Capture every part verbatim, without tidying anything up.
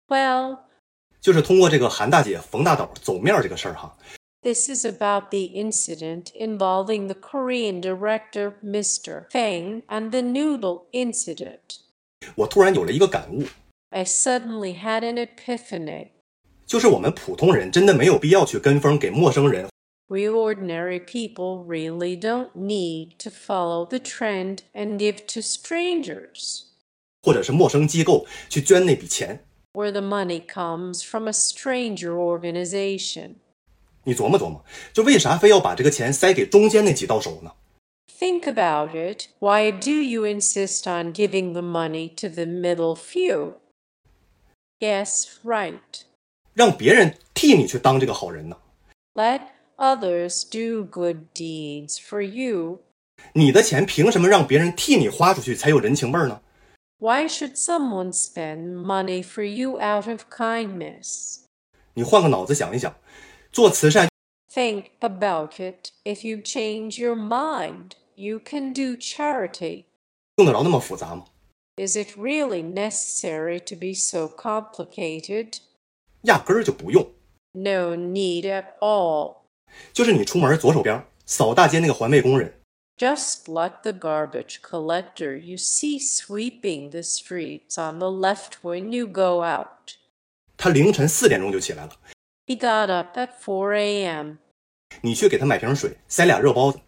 Well, 就是通过这个韩大姐冯大导走面这个事儿哈。 This is about the incident involving the Korean director Mister Fang and the noodle incident. 我突然有了一个感悟， I suddenly had an epiphany. 就是我们普通人真的没有必要去跟风给陌生人 We ordinary people really don't need to follow the trend and give to strangers, 或者是陌生机构去捐那笔钱。 where the money comes from a stranger organization. 你琢磨琢磨，就为啥非要把这个钱塞给中间那几到手呢？ Think about it. Why do you insist on giving the money to the middle few? Yes, right. 让别人替你去当这个好人呢？ Let others do good deeds for you. 你的钱凭什么让别人替你花出去才有人情味呢？ Why should someone spend money for you out of kindness? 你换个脑子想一想，做慈善 Think about it. If you change your mind, you can do charity. 用得着那么复杂吗？ Is it really necessary to be so complicated? 压根儿就不用。 No need at all. 就是你出门左手边扫大街那个环卫工人， Just like the garbage collector you see sweeping the streets on the left when you go out. 他凌晨四点钟就起来了， He got up at four a.m. 你去给他买瓶水，塞俩热包子，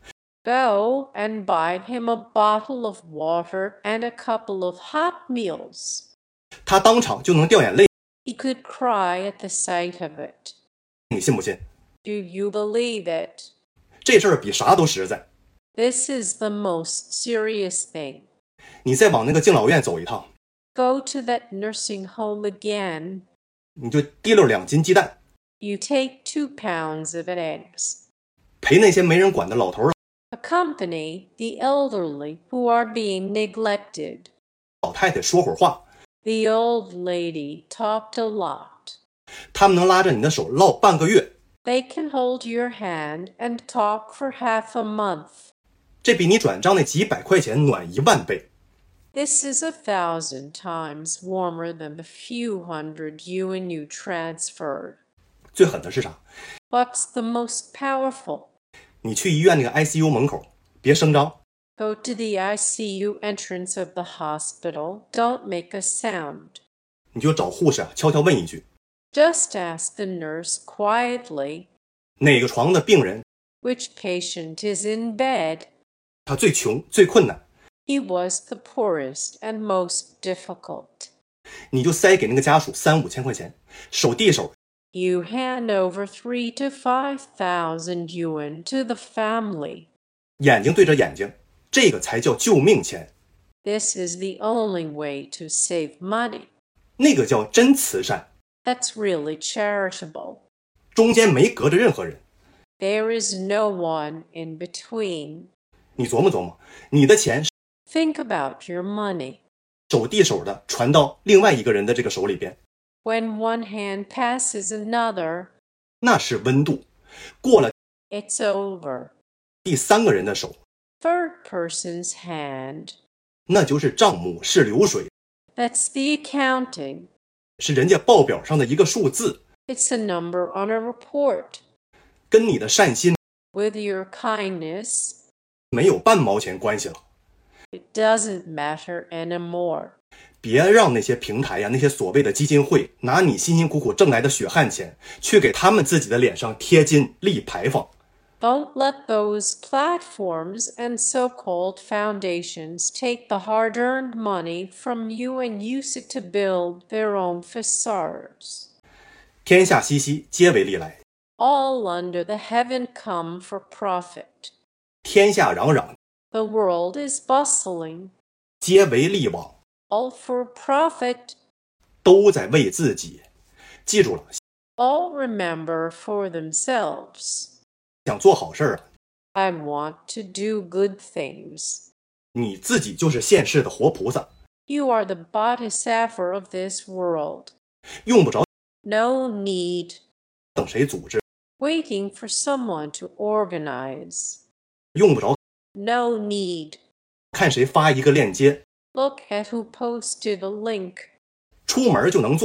Go and buy him a bottle of water and a couple of hot meals. 他当场就能掉眼泪， He could cry at the sight of it. 你信不信？ Do you believe it? 这事儿比啥都实在。 This is the most serious thing. 你再往那个敬老院走一趟， Go to that nursing home again. 你就提溜两斤鸡蛋， You take two pounds of eggs. 陪那些没人管的老头儿 Accompany the elderly who are being neglected. 老太太说会儿话， The old lady talked a lot. 他们能拉着你的手唠半个月， They can hold your hand and talk for half a month. 这比你转账那几百块钱暖一万倍。 This is a thousand times warmer than the few hundred you and you transferred. 最狠的是啥？ What's the most powerful? 你去医院那个 I C U 门口，别声张， Go to the I C U entrance of the hospital. Don't make a sound. 你就找护士啊，悄悄问一句， Just ask the nurse quietly 哪个床的病人 which patient is in bed. 他最穷最困难， He was the poorest and most difficult. 你就塞给那个家属三五千块钱，手递手， You hand over three to five thousand yuan to the family. 眼睛对着眼睛，这个才叫救命钱， This is the only way to save money. 那个叫真慈善， That's really charitable. 中间没隔着任何人。 There is no one in between. 你琢磨琢磨，你的钱 Think about your money. 手递手的传到另外一个人的这个手里边， When one hand passes another, 那是温度。过了 it's over. 第三个人的手， Third person's hand. 那就是账目，是流水， That's the accounting. 是人家报表上的一个数字， It's a number on a report. 跟你的善心 With your kindness, 没有半毛钱关系了。 it doesn't matter anymore. 别让那些平台呀、那些所谓的基金会拿你辛辛苦苦挣来的血汗钱，去给他们自己的脸上贴金立牌坊。 Don't let those platforms and so-called foundations take the hard-earned money from you and use it to build their own facades. 天下熙熙，皆为利来； All under the heaven come for profit. 天下攘攘， The world is bustling. 皆为利往， All for profit. 都在为自己。记住了， All remember for themselves. 想做好事儿啊， I want to do good things. 你自己就是现世的活菩萨， You are the bodhisattva of this world. 用不着 No need 等谁组织， waiting for someone to organize. 用不着 No need. 看谁发一个链接， Look at who posted a link. 出门就能做，谈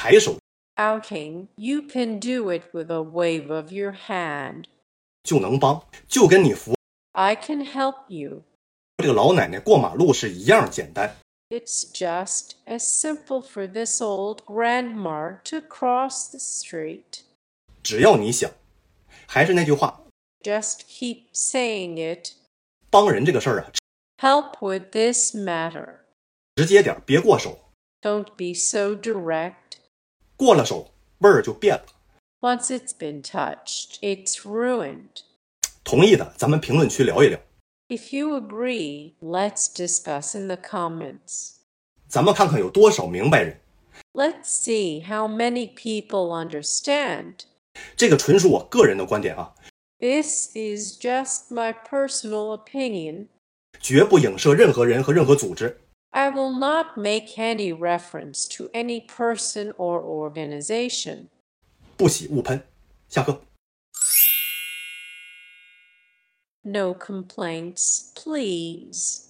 抬手 Outing, you can do it with a wave of your hand. 就能帮，就跟你扶 I can help you. 这个老奶奶过马路是一样简单。 It's just as simple for this old grandma to cross the street. 只要你想，还是那句话， Just keep saying it. 帮人这个事儿啊， Help with this matter. 直接点，别过手， Don't be so direct. 过了手味儿就变了。 Once it's been touched, it's ruined. 同意的，咱们评论区聊一聊。 If you agree, let's discuss in the comments. 咱们看看有多少明白人。 Let's see how many people understand. 这个纯属我个人的观点啊， This is just my personal opinion. 绝不影射任何人和任何组织。 I will not make any reference to any person or organization. 不喜勿喷。下课。 No complaints, please.